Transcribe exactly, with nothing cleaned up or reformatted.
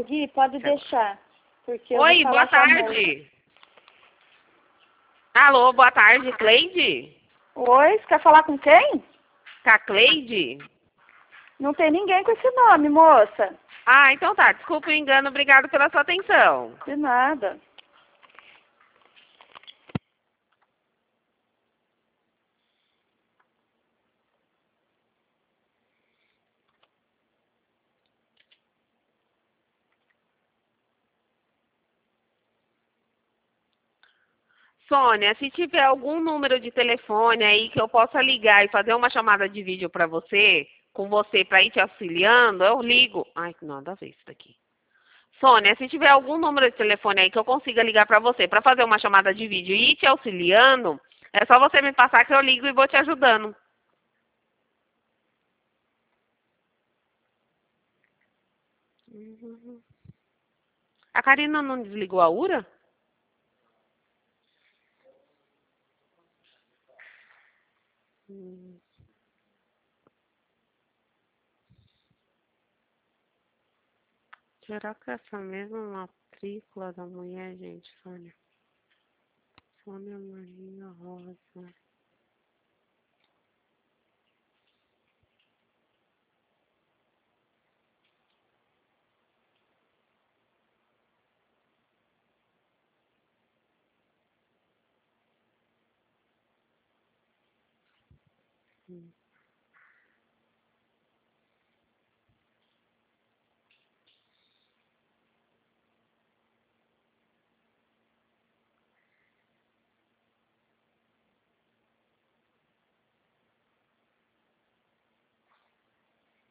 Gui, pode deixar. Porque eu Oi, vou boa falar com a moça. tarde. Alô, boa tarde, Cleide? Oi, você quer falar com quem? Com a Cleide? Não tem ninguém com esse nome, moça. Ah, então tá, desculpa o engano, obrigado pela sua atenção. De nada. Sônia, se tiver algum número de telefone aí que eu possa ligar e fazer uma chamada de vídeo para você, com você para ir te auxiliando, eu ligo. Ai, nada a ver isso daqui. Sônia, se tiver algum número de telefone aí que eu consiga ligar para você para fazer uma chamada de vídeo e ir te auxiliando, é só você me passar que eu ligo e vou te ajudando. Uhum. A Karina não desligou a URA? Hum. Será que é essa mesma matrícula da mulher, gente, Sônia? Sônia Maria Rosa. Hum.